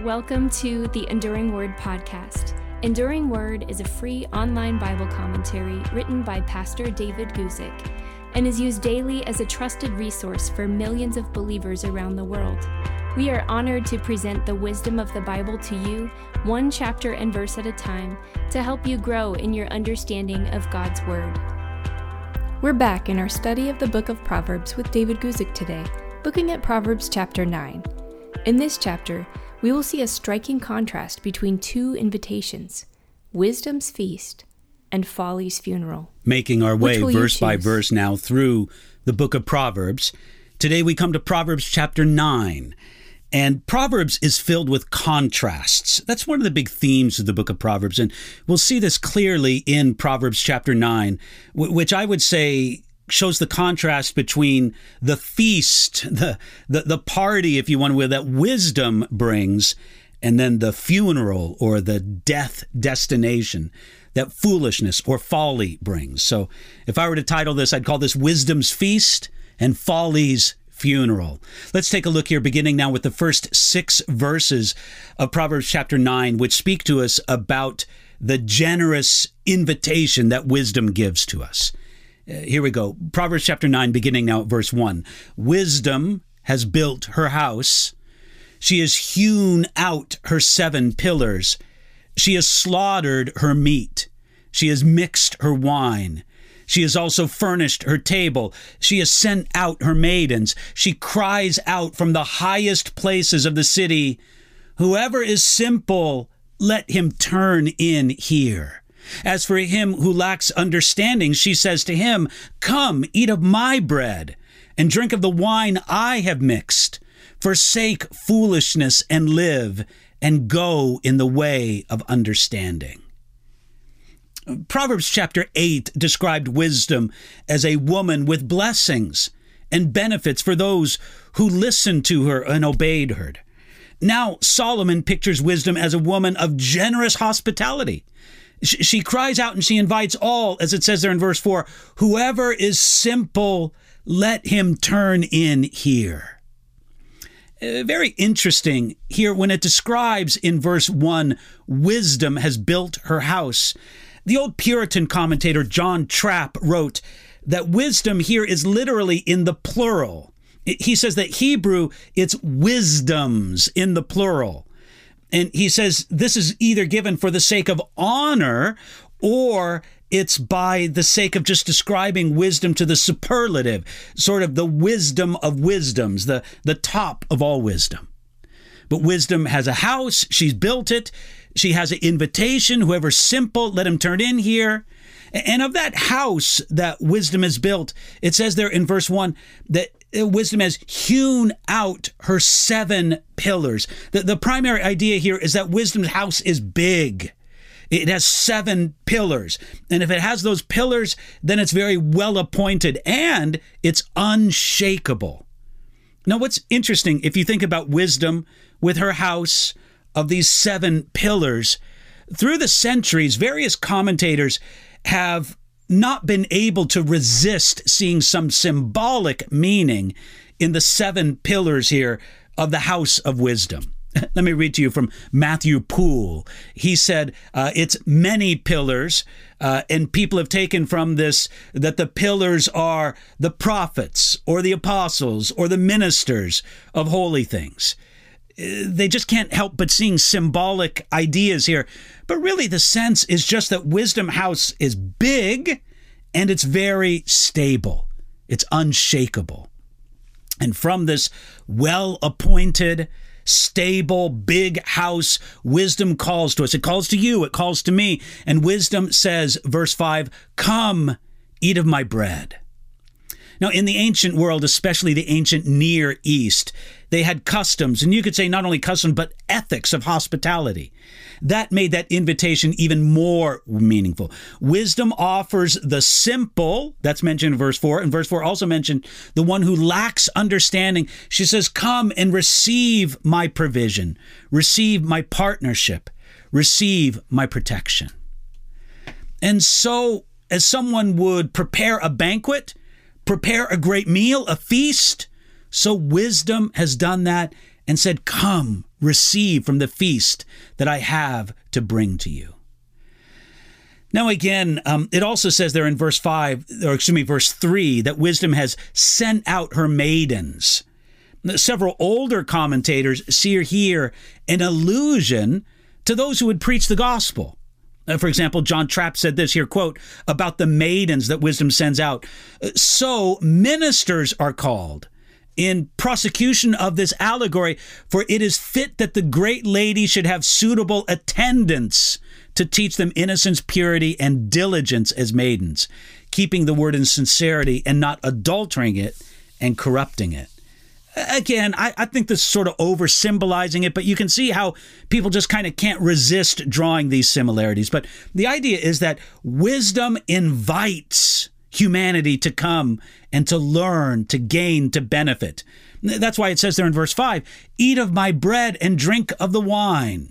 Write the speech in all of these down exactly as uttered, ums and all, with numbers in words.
Welcome to the Enduring Word podcast. Enduring Word is a free online Bible commentary written by Pastor David Guzik and is used daily as a trusted resource for millions of believers around the world. We are honored to present the wisdom of the Bible to you, one chapter and verse at a time, to help you grow in your understanding of God's Word. We're back in our study of the book of Proverbs with David Guzik today, looking at Proverbs chapter nine. In this chapter, we will see a striking contrast between two invitations, wisdom's feast and folly's funeral. Making our way verse by verse now through the book of Proverbs. Today we come to Proverbs chapter nine. And Proverbs is filled with contrasts. That's one of the big themes of the book of Proverbs. And we'll see this clearly in Proverbs chapter nine, which I would say shows the contrast between the feast, the, the, the party, if you want to, that wisdom brings, and then the funeral or the death destination that foolishness or folly brings. So if I were to title this, I'd call this Wisdom's Feast and Folly's Funeral. Let's take a look here, beginning now with the first six verses of Proverbs chapter nine, which speak to us about the generous invitation that wisdom gives to us. Uh, here we go. Proverbs chapter nine, beginning now at verse one. Wisdom has built her house. She has hewn out her seven pillars. She has slaughtered her meat. She has mixed her wine. She has also furnished her table. She has sent out her maidens. She cries out from the highest places of the city, "Whoever is simple, let him turn in here." As for him who lacks understanding, she says to him, "Come, eat of my bread, and drink of the wine I have mixed. Forsake foolishness and live, and go in the way of understanding." Proverbs chapter eight described wisdom as a woman with blessings and benefits for those who listened to her and obeyed her. Now Solomon pictures wisdom as a woman of generous hospitality. She cries out and she invites all, as it says there in verse four, "Whoever is simple, let him turn in here." Uh, very interesting here when it describes in verse one, wisdom has built her house. The old Puritan commentator John Trapp wrote that wisdom here is literally in the plural. He says that Hebrew, it's wisdoms in the plural. And he says this is either given for the sake of honor or it's by the sake of just describing wisdom to the superlative, sort of the wisdom of wisdoms, the, the top of all wisdom. But wisdom has a house. She's built it. She has an invitation. Whoever's simple, let him turn in here. And of that house that wisdom has built, it says there in verse one that wisdom has hewn out her seven pillars. The, the primary idea here is that wisdom's house is big. It has seven pillars. And if it has those pillars, then it's very well appointed and it's unshakable. Now, what's interesting, if you think about wisdom with her house of these seven pillars, through the centuries, various commentators have not been able to resist seeing some symbolic meaning in the seven pillars here of the house of wisdom. Let me read to you from Matthew Poole. He said, uh, it's many pillars, uh, and people have taken from this that the pillars are the prophets or the apostles or the ministers of holy things. They just can't help but seeing symbolic ideas here. But really the sense is just that Wisdom House is big and it's very stable. It's unshakable. And from this well-appointed, stable, big house, wisdom calls to us. It calls to you. It calls to me. And wisdom says, verse five, "Come, eat of my bread." Now, in the ancient world, especially the ancient Near East, they had customs, and you could say not only customs, but ethics of hospitality. That made that invitation even more meaningful. Wisdom offers the simple, that's mentioned in verse four, and verse four also mentioned the one who lacks understanding. She says, "Come and receive my provision, receive my partnership, receive my protection." And so, as someone would prepare a banquet, prepare a great meal, a feast, so wisdom has done that and said, "Come, receive from the feast that I have to bring to you." Now again, um, it also says there in verse five, or excuse me, verse three, that wisdom has sent out her maidens. Several older commentators see here an allusion to those who would preach the gospel. Uh, for example, John Trapp said this here, quote, about the maidens that wisdom sends out. "So ministers are called in prosecution of this allegory, for it is fit that the great lady should have suitable attendants to teach them innocence, purity, and diligence as maidens, keeping the word in sincerity and not adultering it and corrupting it." Again, I, I think this is sort of over symbolizing it, but you can see how people just kind of can't resist drawing these similarities. But the idea is that wisdom invites humanity to come and to learn, to gain, to benefit. That's why it says there in verse five, "Eat of my bread and drink of the wine."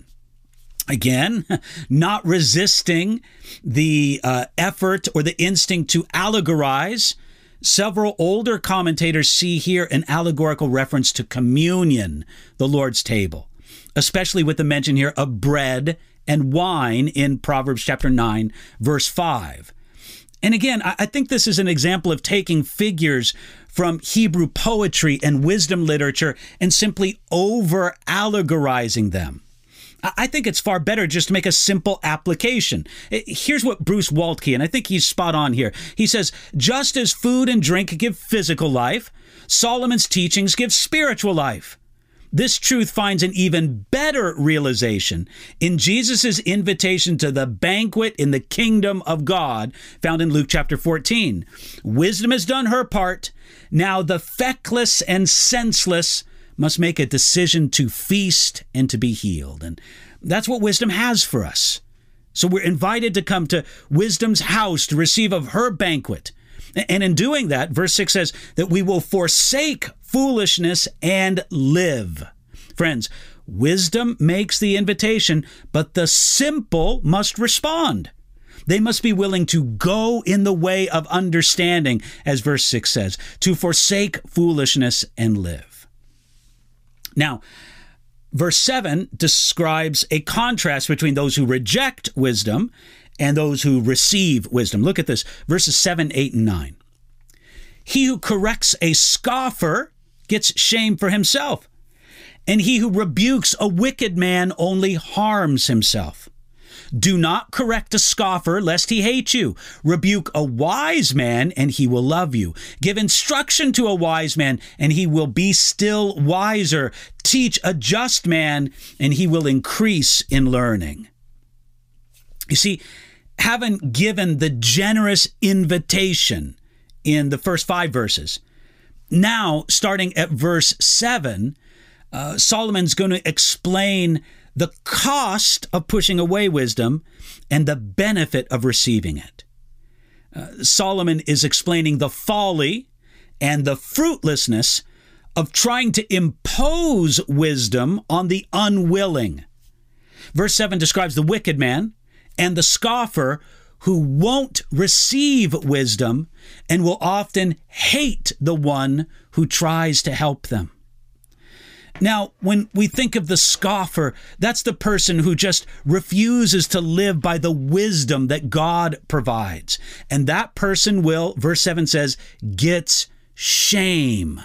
Again, not resisting the uh, effort or the instinct to allegorize. Several older commentators see here an allegorical reference to communion, the Lord's table, especially with the mention here of bread and wine in Proverbs chapter nine, verse five. And again, I think this is an example of taking figures from Hebrew poetry and wisdom literature and simply over-allegorizing them. I think it's far better just to make a simple application. Here's what Bruce Waltke, and I think he's spot on here. He says, just as food and drink give physical life, Solomon's teachings give spiritual life. This truth finds an even better realization in Jesus' invitation to the banquet in the kingdom of God, found in Luke chapter fourteen. Wisdom has done her part. Now the feckless and senseless must make a decision to feast and to be healed. And that's what wisdom has for us. So we're invited to come to wisdom's house to receive of her banquet. And in doing that, verse six says that we will forsake foolishness and live. Friends, wisdom makes the invitation, but the simple must respond. They must be willing to go in the way of understanding, as verse six says, to forsake foolishness and live. Now, verse seven describes a contrast between those who reject wisdom and those who receive wisdom. Look at this, verses seven, eight, and nine. He who corrects a scoffer gets shame for himself, and he who rebukes a wicked man only harms himself. Do not correct a scoffer, lest he hate you. Rebuke a wise man, and he will love you. Give instruction to a wise man, and he will be still wiser. Teach a just man, and he will increase in learning. You see, having given the generous invitation in the first five verses, now, starting at verse seven, uh, Solomon's going to explain the cost of pushing away wisdom and the benefit of receiving it. Uh, Solomon is explaining the folly and the fruitlessness of trying to impose wisdom on the unwilling. Verse seven describes the wicked man and the scoffer who won't receive wisdom and will often hate the one who tries to help them. Now, when we think of the scoffer, that's the person who just refuses to live by the wisdom that God provides. And that person will, verse seven says, gets shame.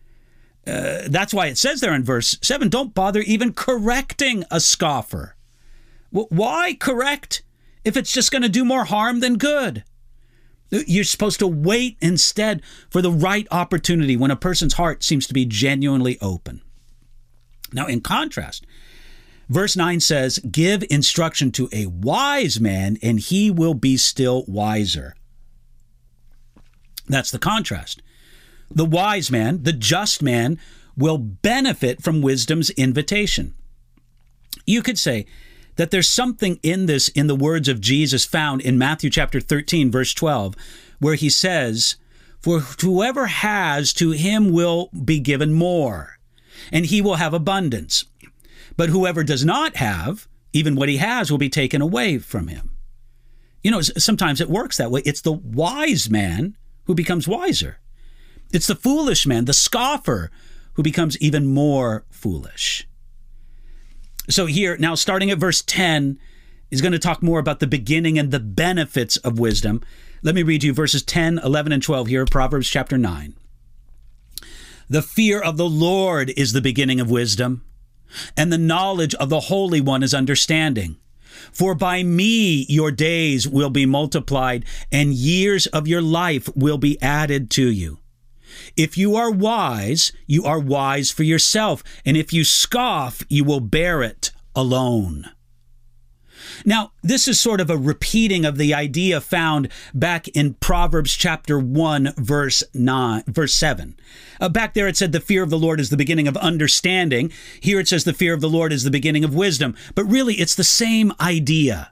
Uh, that's why it says there in verse seven, don't bother even correcting a scoffer. Well, why correct if it's just going to do more harm than good? You're supposed to wait instead for the right opportunity when a person's heart seems to be genuinely open. Now, in contrast, verse nine says, give instruction to a wise man, and he will be still wiser. That's the contrast. The wise man, the just man, will benefit from wisdom's invitation. You could say that there's something in this in the words of Jesus found in Matthew chapter thirteen, verse twelve, where he says, for whoever has, to him will be given more, and he will have abundance. But whoever does not have, even what he has will be taken away from him. You know, sometimes it works that way. It's the wise man who becomes wiser. It's the foolish man, the scoffer, who becomes even more foolish. So here, now starting at verse ten, is going to talk more about the beginning and the benefits of wisdom. Let me read you verses ten, eleven, and twelve here of Proverbs chapter nine. The fear of the Lord is the beginning of wisdom, and the knowledge of the Holy One is understanding. For by me your days will be multiplied, and years of your life will be added to you. If you are wise, you are wise for yourself, and if you scoff, you will bear it alone. Now, this is sort of a repeating of the idea found back in Proverbs chapter one, verse nine, verse seven. Uh, back there it said the fear of the Lord is the beginning of understanding. Here it says the fear of the Lord is the beginning of wisdom. But really, it's the same idea.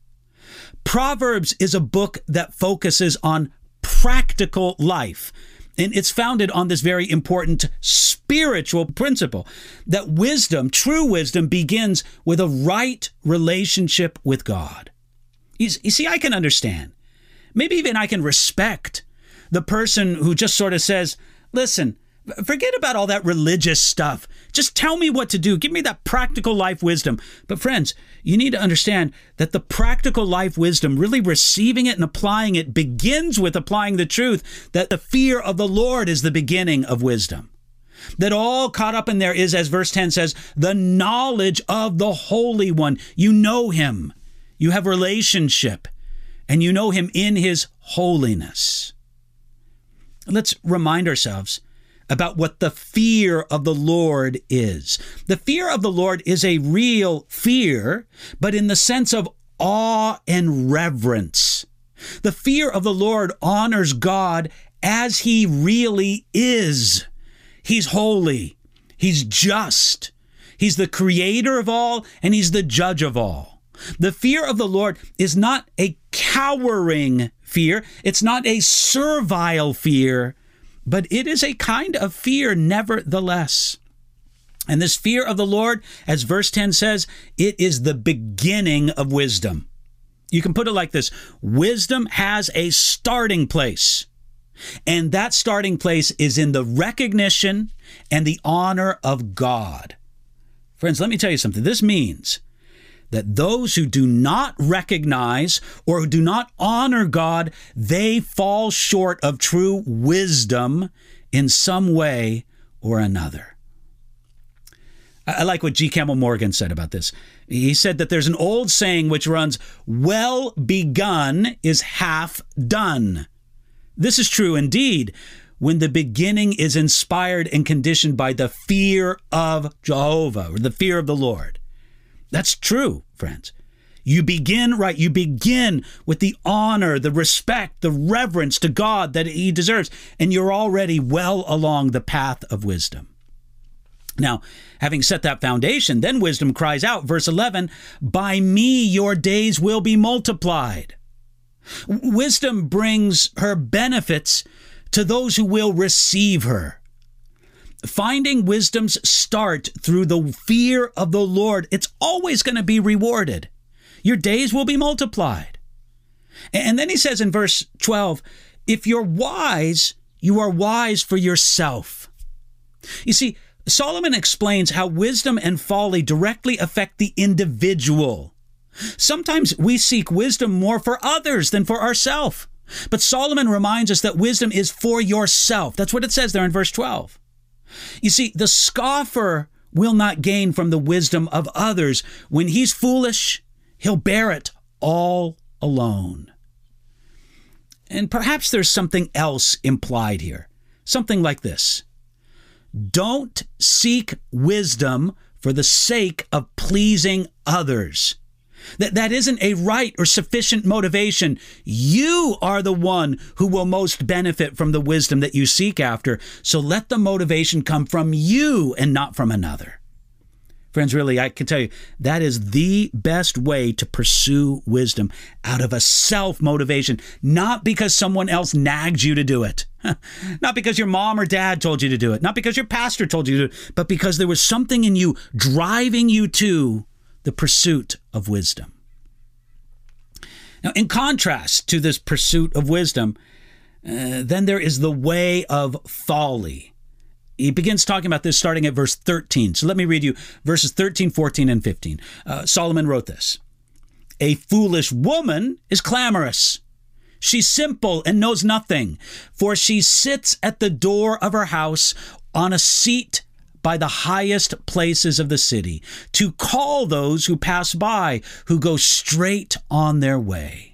Proverbs is a book that focuses on practical life. And it's founded on this very important spiritual principle that wisdom, true wisdom, begins with a right relationship with God. You see, I can understand. Maybe even I can respect the person who just sort of says, listen, forget about all that religious stuff. Just tell me what to do. Give me that practical life wisdom. But friends, you need to understand that the practical life wisdom, really receiving it and applying it, begins with applying the truth that the fear of the Lord is the beginning of wisdom. That all caught up in there is, as verse ten says, the knowledge of the Holy One. You know him. You have relationship, and you know him in his holiness. Let's remind ourselves about what the fear of the Lord is. The fear of the Lord is a real fear, but in the sense of awe and reverence. The fear of the Lord honors God as he really is. He's holy. He's just. He's the creator of all, and he's the judge of all. The fear of the Lord is not a cowering fear. It's not a servile fear, but it is a kind of fear nevertheless. And this fear of the Lord, as verse ten says, it is the beginning of wisdom. You can put it like this. Wisdom has a starting place. And that starting place is in the recognition and the honor of God. Friends, let me tell you something. This means that those who do not recognize or who do not honor God, they fall short of true wisdom in some way or another. I like what G. Campbell Morgan said about this. He said that there's an old saying which runs, well begun is half done. This is true indeed when the beginning is inspired and conditioned by the fear of Jehovah, or the fear of the Lord. That's true, friends. You begin right. You begin with the honor, the respect, the reverence to God that he deserves, and you're already well along the path of wisdom. Now, having set that foundation, then wisdom cries out, verse eleven, by me your days will be multiplied. Wisdom brings her benefits to those who will receive her. Finding wisdom's start through the fear of the Lord, it's always going to be rewarded. Your days will be multiplied. And then he says in verse twelve, if you're wise, you are wise for yourself. You see, Solomon explains how wisdom and folly directly affect the individual. Sometimes we seek wisdom more for others than for ourselves. But Solomon reminds us that wisdom is for yourself. That's what it says there in verse twelve. You see, the scoffer will not gain from the wisdom of others. When he's foolish, he'll bear it all alone. And perhaps there's something else implied here. Something like this. Don't seek wisdom for the sake of pleasing others. That, that isn't a right or sufficient motivation. You are the one who will most benefit from the wisdom that you seek after. So let the motivation come from you and not from another. Friends, really, I can tell you, that is the best way to pursue wisdom, out of a self-motivation, not because someone else nagged you to do it, not because your mom or dad told you to do it, not because your pastor told you to do it, but because there was something in you driving you to the pursuit of wisdom. Now, in contrast to this pursuit of wisdom, uh, then there is the way of folly. he begins talking about this starting at verse thirteen. So let me read you verses thirteen, fourteen, and fifteen. Uh, Solomon wrote this. A foolish woman is clamorous. She's simple and knows nothing, for she sits at the door of her house on a seat by the highest places of the city, to call those who pass by, who go straight on their way.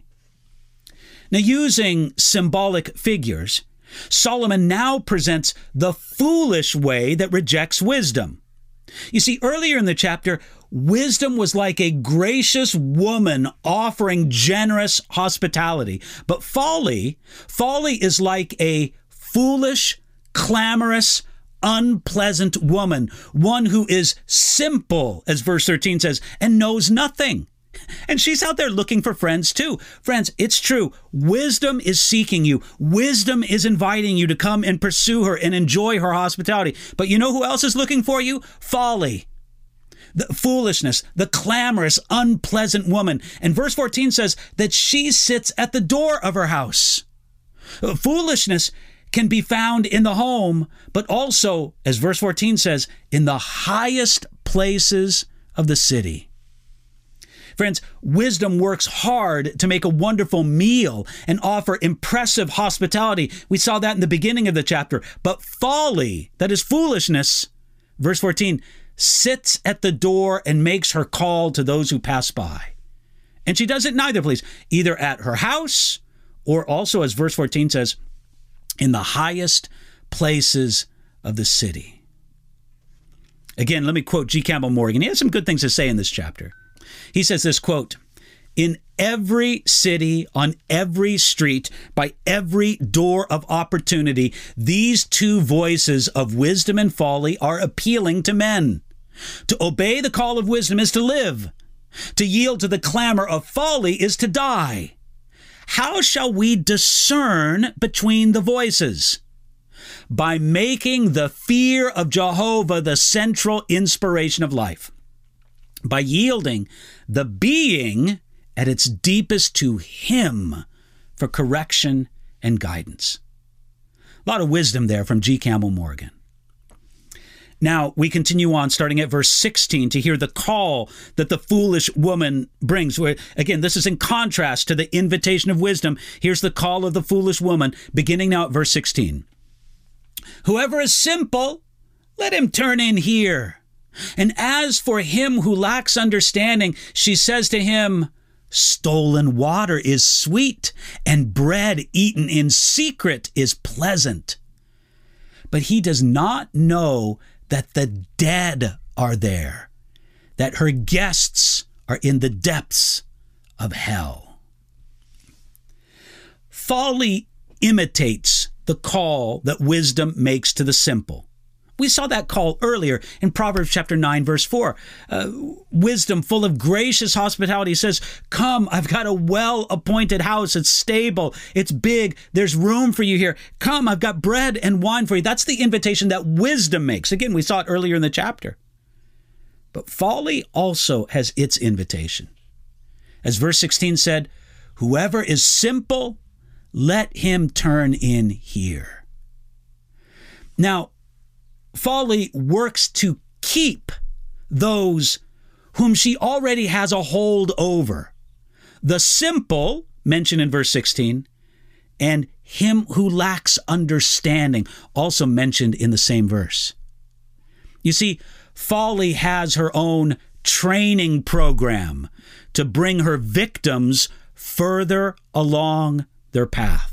Now, using symbolic figures, Solomon now presents the foolish way that rejects wisdom. You see, earlier in the chapter, wisdom was like a gracious woman offering generous hospitality. But folly, folly is like a foolish, clamorous, unpleasant woman, one who is simple, as verse thirteen says, and knows nothing. And she's out there looking for friends too. Friends, it's true. Wisdom is seeking you. Wisdom is inviting you to come and pursue her and enjoy her hospitality. But you know who else is looking for you? Folly. The foolishness, the clamorous, unpleasant woman. And verse fourteen says that she sits at the door of her house. Foolishness can be found in the home, but also, as verse fourteen says, in the highest places of the city. Friends, wisdom works hard to make a wonderful meal and offer impressive hospitality. We saw that in the beginning of the chapter. But folly, that is foolishness, verse fourteen, sits at the door and makes her call to those who pass by. And she does it in either place, either at her house or also, as verse fourteen says, in the highest places of the city. Again, let me quote G. Campbell Morgan. He has some good things to say in this chapter. He says this, quote, "In every city, on every street, by every door of opportunity, these two voices of wisdom and folly are appealing to men. To obey the call of wisdom is to live. To yield to the clamor of folly is to die. How shall we discern between the voices? By making the fear of Jehovah the central inspiration of life. By yielding the being at its deepest to Him for correction and guidance." A lot of wisdom there from G. Campbell Morgan. Now, we continue on, starting at verse sixteen, to hear the call that the foolish woman brings. Again, this is in contrast to the invitation of wisdom. Here's the call of the foolish woman, beginning now at verse sixteen. "Whoever is simple, let him turn in here. And as for him who lacks understanding, she says to him, stolen water is sweet, and bread eaten in secret is pleasant. But he does not know that the dead are there, that her guests are in the depths of hell." Folly imitates the call that wisdom makes to the simple. We saw that call earlier in Proverbs chapter nine, verse four. Uh, wisdom, full of gracious hospitality, says, "Come, I've got a well-appointed house. It's stable. It's big. There's room for you here. Come, I've got bread and wine for you." That's the invitation that wisdom makes. Again, we saw it earlier in the chapter. But folly also has its invitation. As verse sixteen said, "Whoever is simple, let him turn in here." Now, folly works to keep those whom she already has a hold over. The simple, mentioned in verse sixteen, and him who lacks understanding, also mentioned in the same verse. You see, folly has her own training program to bring her victims further along their path.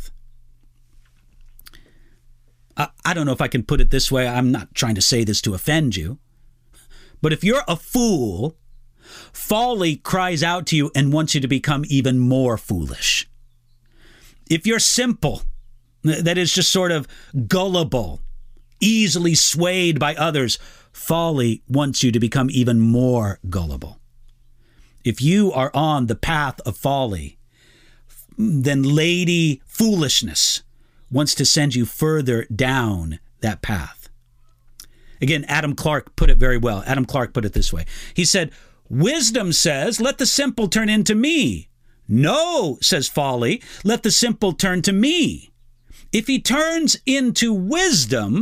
I don't know if I can put it this way. I'm not trying to say this to offend you. But if you're a fool, folly cries out to you and wants you to become even more foolish. If you're simple, that is just sort of gullible, easily swayed by others, folly wants you to become even more gullible. If you are on the path of folly, then Lady Foolishness wants to send you further down that path. Again, Adam Clarke put it very well. Adam Clarke put it this way. He said, "Wisdom says, let the simple turn into me. No, says folly, let the simple turn to me. If he turns into wisdom,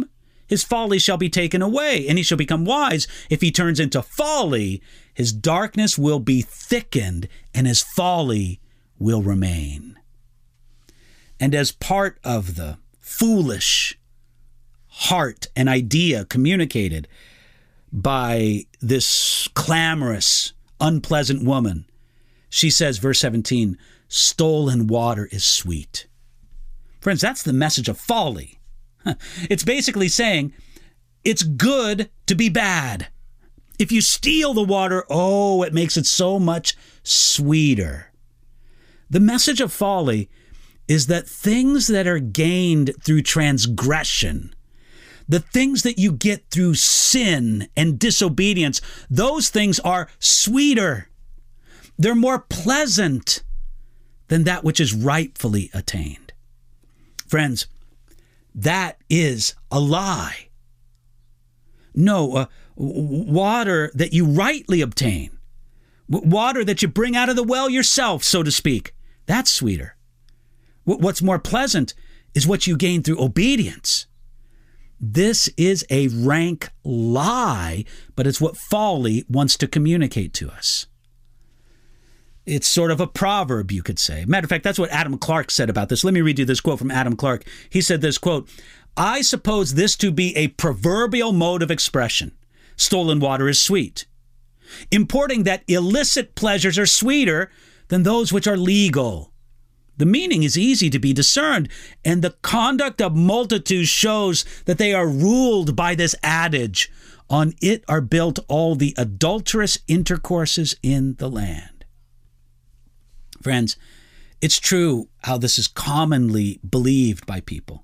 his folly shall be taken away, and he shall become wise. If he turns into folly, his darkness will be thickened, and his folly will remain. And as part of the foolish heart and idea communicated by this clamorous, unpleasant woman, she says, verse seventeen, stolen water is sweet. Friends, that's the message of folly. It's basically saying it's good to be bad. If you steal the water, oh, it makes it so much sweeter. The message of folly is that things that are gained through transgression, the things that you get through sin and disobedience, those things are sweeter. They're more pleasant than that which is rightfully attained. Friends, that is a lie. No, uh, water that you rightly obtain, water that you bring out of the well yourself, so to speak, that's sweeter. What's more pleasant is what you gain through obedience. This is a rank lie, but it's what folly wants to communicate to us. It's sort of a proverb, you could say. Matter of fact, that's what Adam Clarke said about this. Let me read you this quote from Adam Clarke. He said this, quote, I suppose this to be a proverbial mode of expression. Stolen water is sweet, importing that illicit pleasures are sweeter than those which are legal. The meaning is easy to be discerned, and the conduct of multitudes shows that they are ruled by this adage. On it are built all the adulterous intercourses in the land. Friends, it's true how this is commonly believed by people.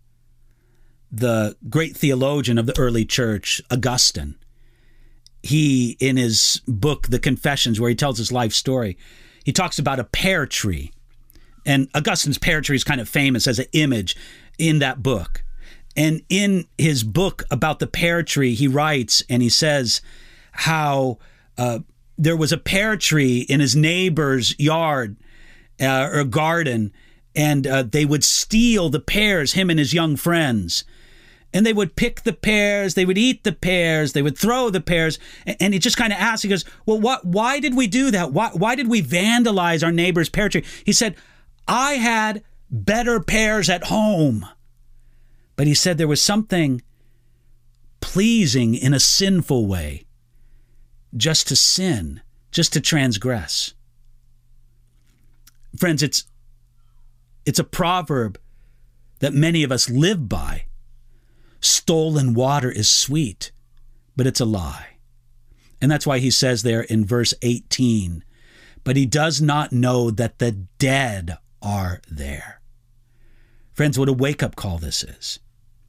The great theologian of the early church, Augustine, he, in his book, The Confessions, where he tells his life story, he talks about a pear tree. And Augustine's pear tree is kind of famous as an image in that book. And in his book about the pear tree, he writes and he says how uh, there was a pear tree in his neighbor's yard uh, or garden, and uh, they would steal the pears, him and his young friends. And they would pick the pears, they would eat the pears, they would throw the pears. And he just kind of asked, he goes, well, what, why did we do that? Why, why did we vandalize our neighbor's pear tree? He said, I had better pears at home. But he said there was something pleasing in a sinful way, just to sin, just to transgress. Friends, it's, it's a proverb that many of us live by. Stolen water is sweet, but it's a lie. And that's why he says there in verse eighteen, but he does not know that the dead are there. Friends, what a wake-up call this is.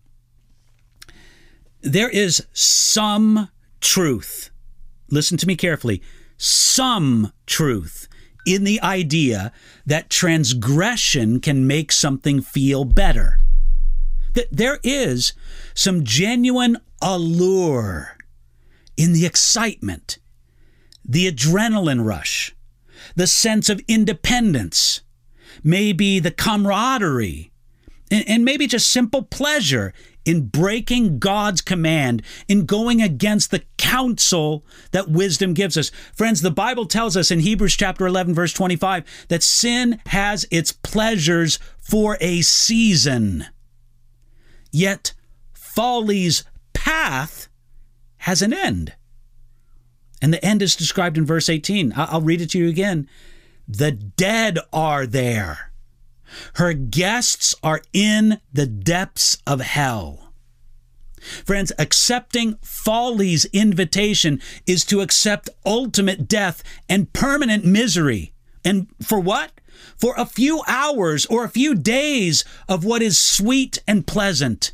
There is some truth, listen to me carefully, some truth in the idea that transgression can make something feel better. That there is some genuine allure in the excitement, the adrenaline rush, the sense of independence, maybe the camaraderie, and, and maybe just simple pleasure in breaking God's command, in going against the counsel that wisdom gives us. Friends, the Bible tells us in Hebrews chapter eleven, verse twenty-five, that sin has its pleasures for a season. Yet folly's path has an end. And the end is described in verse eighteen. I'll read it to you again. The dead are there. Her guests are in the depths of hell. Friends, accepting folly's invitation is to accept ultimate death and permanent misery. And for what? For a few hours or a few days of what is sweet and pleasant.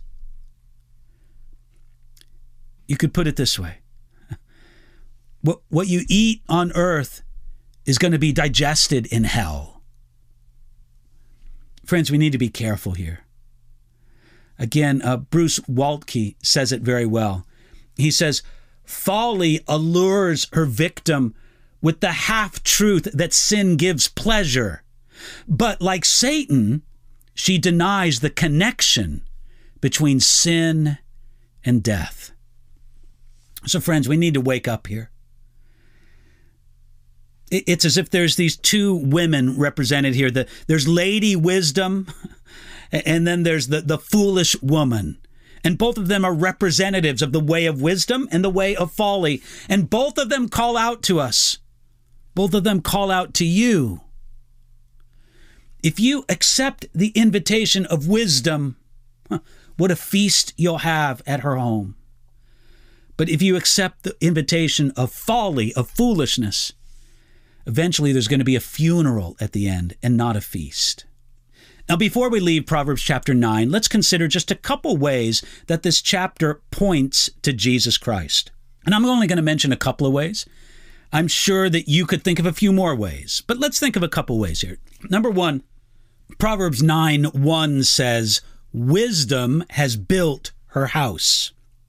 You could put it this way. What, what you eat on earth is going to be digested in hell. Friends, we need to be careful here. Again, uh, Bruce Waltke says it very well. He says, folly allures her victim with the half-truth that sin gives pleasure. But like Satan, she denies the connection between sin and death. So friends, we need to wake up here. It's as if there's these two women represented here. The, there's Lady Wisdom, and then there's the, the foolish woman. And both of them are representatives of the way of wisdom and the way of folly. And both of them call out to us. Both of them call out to you. If you accept the invitation of wisdom, what a feast you'll have at her home. But if you accept the invitation of folly, of foolishness, eventually there's going to be a funeral at the end and not a feast. Now, before we leave Proverbs chapter nine, let's consider just a couple ways that this chapter points to Jesus Christ. And I'm only going to mention a couple of ways. I'm sure that you could think of a few more ways, but let's think of a couple ways here. Number one, Proverbs nine one says, "Wisdom has built her house."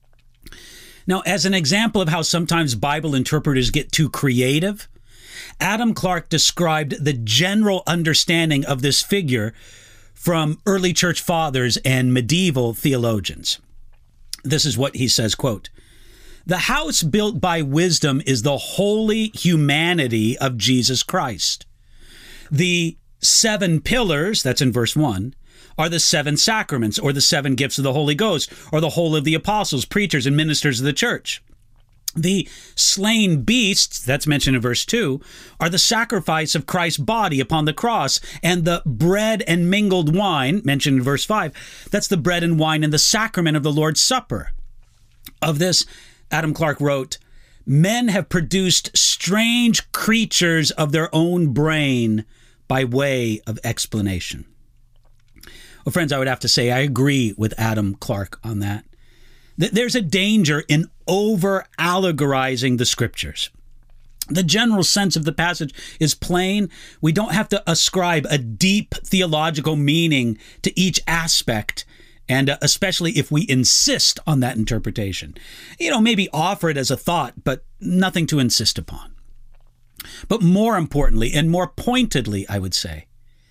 Now, as an example of how sometimes Bible interpreters get too creative, Adam Clarke described the general understanding of this figure from early church fathers and medieval theologians. This is what he says, quote, "The house built by wisdom is the holy humanity of Jesus Christ. The seven pillars," that's in verse one, "are the seven sacraments, or the seven gifts of the Holy Ghost, or the whole of the apostles, preachers, and ministers of the church. The slain beasts," that's mentioned in verse two, "are the sacrifice of Christ's body upon the cross, and the bread and mingled wine," mentioned in verse five, "that's the bread and wine in the sacrament of the Lord's Supper. Of this," Adam Clarke wrote, "men have produced strange creatures of their own brain by way of explanation." Well, friends, I would have to say I agree with Adam Clarke on that. There's a danger in over-allegorizing the scriptures. The general sense of the passage is plain. We don't have to ascribe a deep theological meaning to each aspect, and uh, especially if we insist on that interpretation. You know, maybe offer it as a thought, but nothing to insist upon. But more importantly, and more pointedly, I would say,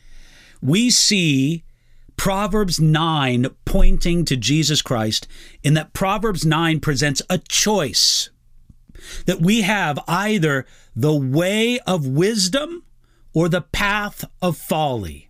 we see Proverbs nine pointing to Jesus Christ in that Proverbs nine presents a choice that we have either the way of wisdom or the path of folly.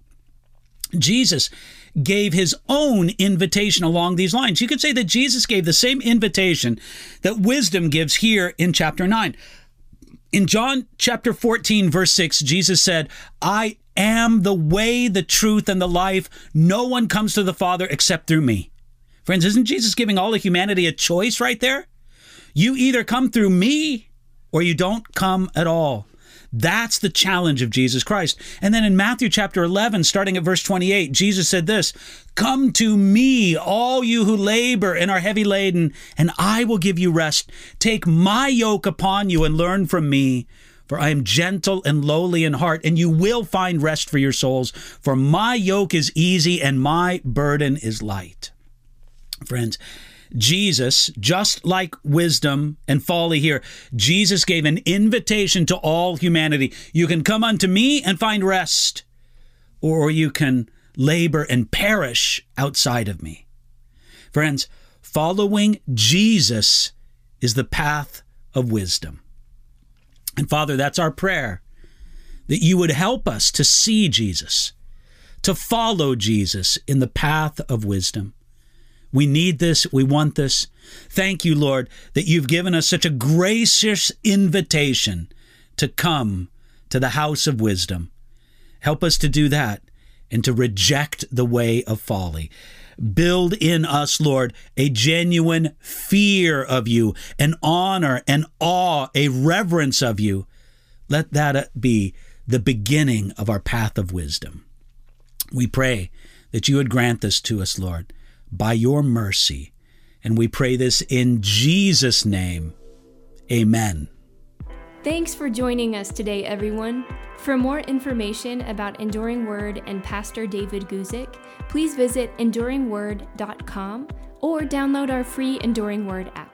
Jesus gave his own invitation along these lines. You could say that Jesus gave the same invitation that wisdom gives here in chapter nine. In John chapter fourteen, verse six, Jesus said, "I am the way, the truth, and the life. No one comes to the Father except through me." Friends, isn't Jesus giving all of humanity a choice right there? You either come through me or you don't come at all. That's the challenge of Jesus Christ. And then in Matthew chapter eleven, starting at verse twenty-eight, Jesus said this, "Come to me, all you who labor and are heavy laden, and I will give you rest. Take my yoke upon you and learn from me, for I am gentle and lowly in heart, and you will find rest for your souls. For my yoke is easy and my burden is light." Friends, Jesus, just like wisdom and folly here, Jesus gave an invitation to all humanity. You can come unto me and find rest, or you can labor and perish outside of me. Friends, following Jesus is the path of wisdom. And Father, that's our prayer, that you would help us to see Jesus, to follow Jesus in the path of wisdom. We need this. We want this. Thank you, Lord, that you've given us such a gracious invitation to come to the house of wisdom. Help us to do that and to reject the way of folly. Build in us, Lord, a genuine fear of you, an honor, an awe, a reverence of you. Let that be the beginning of our path of wisdom. We pray that you would grant this to us, Lord, by your mercy. And we pray this in Jesus' name. Amen. Thanks for joining us today, everyone. For more information about Enduring Word and Pastor David Guzik, please visit enduring word dot com or download our free Enduring Word app.